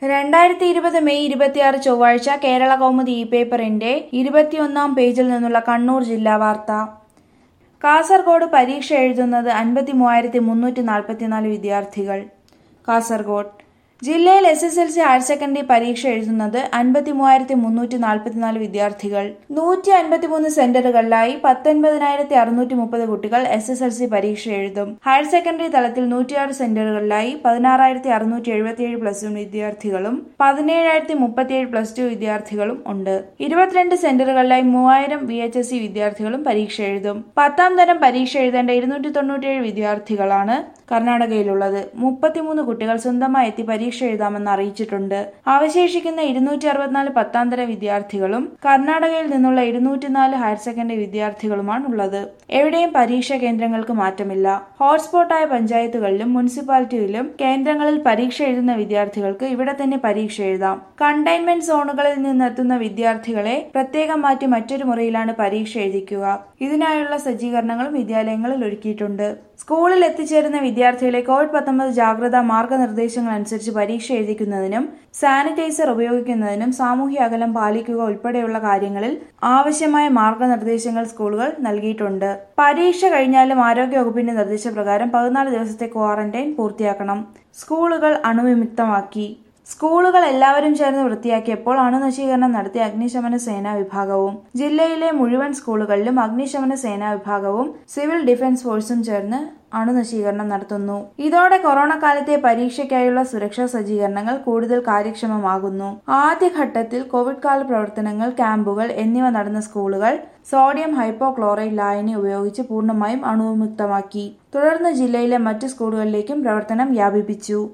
2020 May 26 ചൊവ്വാഴ്ച കേരള കൗമുദി പേപ്പറിന്റെ 21-ാം പേജിൽ നിന്നുള്ള കണ്ണൂർ ജില്ലാ വാർത്ത. കാസർഗോഡ് പരീക്ഷ എഴുതുന്നത് 53,344 വിദ്യാർത്ഥികൾ. കാസർഗോഡ് ജില്ലയിൽ SSLC ഹയർ സെക്കൻഡറി പരീക്ഷ എഴുതുന്നത് 53,344 വിദ്യാർത്ഥികൾ. 153 സെന്ററുകളിലായി 19,630 കുട്ടികൾ SSLC പരീക്ഷ എഴുതും. ഹയർ സെക്കൻഡറി തലത്തിൽ 106 സെന്ററുകളിലായി 16,677 പ്ലസ് 1 വിദ്യാർത്ഥികളും 17,037 പ്ലസ് 2 വിദ്യാർത്ഥികളും ഉണ്ട്. 22 സെന്ററുകളിലായി 3,000 VHSE വിദ്യാർത്ഥികളും പരീക്ഷ എഴുതും. 10ാം തരം പരീക്ഷ എഴുതേണ്ട 297 വിദ്യാർത്ഥികളാണ് കർണാടകയിലുള്ളത്. 33 കുട്ടികൾ സ്വന്തമായി എത്തി പരീക്ഷ എഴുതാമെന്ന് അറിയിച്ചിട്ടുണ്ട്. അവശേഷിക്കുന്ന 264 10ാം തര വിദ്യാർത്ഥികളും കർണാടകയിൽ നിന്നുള്ള 204 ഹയർ സെക്കൻഡറി വിദ്യാർത്ഥികളുമാണുള്ളത്. എവിടെയും പരീക്ഷാ കേന്ദ്രങ്ങൾക്ക് മാറ്റമില്ല. ഹോട്ട്സ്പോട്ടായ പഞ്ചായത്തുകളിലും മുനിസിപ്പാലിറ്റിയിലും കേന്ദ്രങ്ങളിൽ പരീക്ഷ എഴുതുന്ന വിദ്യാർത്ഥികൾക്ക് ഇവിടെ തന്നെ പരീക്ഷ എഴുതാം. കണ്ടെയ്ൻമെന്റ് സോണുകളിൽ നിന്നെത്തുന്ന വിദ്യാർത്ഥികളെ പ്രത്യേകം മാറ്റി മറ്റൊരു മുറിയിലാണ് പരീക്ഷ എഴുതിക്കുക. ഇതിനായുള്ള സജ്ജീകരണങ്ങളും വിദ്യാലയങ്ങളിൽ ഒരുക്കിയിട്ടുണ്ട്. സ്കൂളിൽ എത്തിച്ചേരുന്ന വിദ്യാർത്ഥികളെ COVID-19 ജാഗ്രതാ മാർഗനിർദ്ദേശങ്ങൾ അനുസരിച്ച് പരീക്ഷ എഴുതിക്കുന്നതിനും സാനിറ്റൈസർ ഉപയോഗിക്കുന്നതിനും സാമൂഹ്യ അകലം പാലിക്കുക ഉൾപ്പെടെയുള്ള കാര്യങ്ങളിൽ ആവശ്യമായ മാർഗനിർദ്ദേശങ്ങൾ സ്കൂളുകൾ നൽകിയിട്ടുണ്ട്. പരീക്ഷ കഴിഞ്ഞാലും ആരോഗ്യവകുപ്പിന്റെ നിർദ്ദേശപ്രകാരം 14 ദിവസത്തെ ക്വാറന്റൈൻ പൂർത്തിയാക്കണം. സ്കൂളുകൾ അണുവിമുക്തമാക്കി. സ്കൂളുകൾ എല്ലാവരും ചേർന്ന് വൃത്തിയാക്കിയപ്പോൾ അണുനശീകരണം നടത്തിയ അഗ്നിശമന സേനാ വിഭാഗവും ജില്ലയിലെ മുഴുവൻ സ്കൂളുകളിലും അഗ്നിശമന സേനാ വിഭാഗവും സിവിൽ ഡിഫൻസ് ഫോഴ്സും ചേർന്ന് അണുനശീകരണം നടത്തുന്നു. ഇതോടെ കൊറോണ കാലത്തെ പരീക്ഷയ്ക്കായുള്ള സുരക്ഷാ സജ്ജീകരണങ്ങൾ കൂടുതൽ കാര്യക്ഷമമാകുന്നു. ആദ്യഘട്ടത്തിൽ കോവിഡ് കാല പ്രവർത്തനങ്ങൾ, ക്യാമ്പുകൾ എന്നിവ നടന്ന സ്കൂളുകൾ സോഡിയം ഹൈപ്പോക്ലോറൈഡ് ലായനി ഉപയോഗിച്ച് പൂർണ്ണമായും അണുവിമുക്തമാക്കി. തുടർന്ന് ജില്ലയിലെ മറ്റ് സ്കൂളുകളിലേക്കും പ്രവർത്തനം വ്യാപിപ്പിച്ചു.